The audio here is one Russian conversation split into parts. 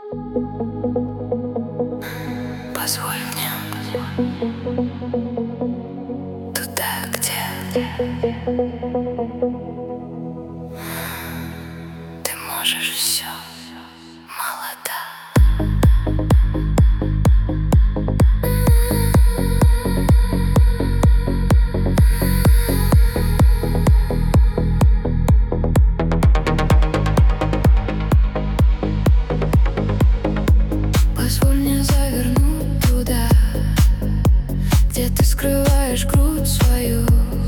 Позволь мне туда, где ты можешь все, молода. Позволь мне завернуть туда, где ты скрываешь грудь свою.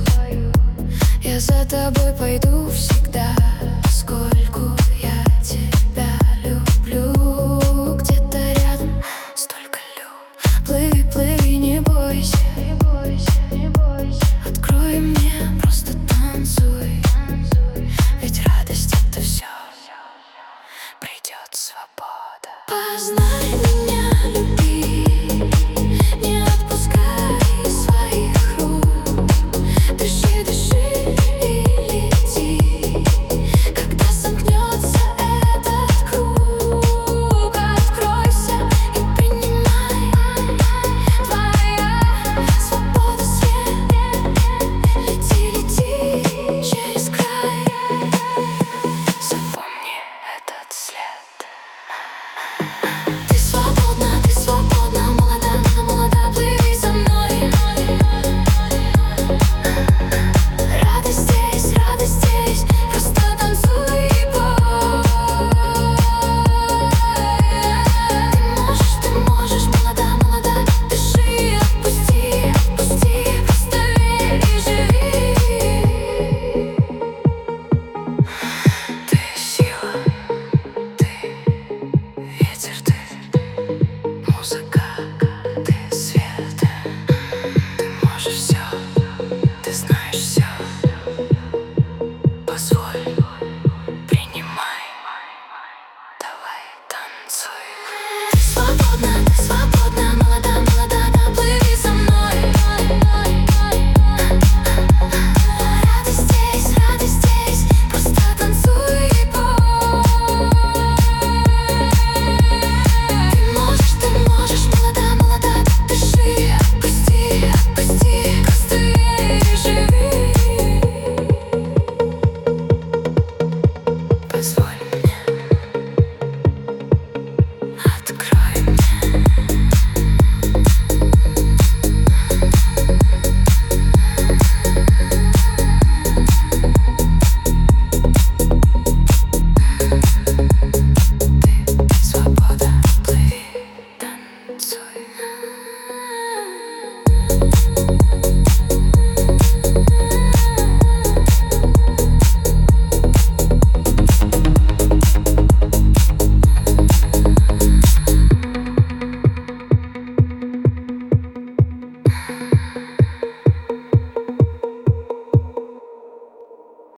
Я за тобой пойду всегда, поскольку я тебя люблю. Где-то рядом столько любви. Плыви, плыви, не бойся, не бойся, не бойся. Открой мне, просто танцуй. Ведь радость — это все, придет свобода. Познай.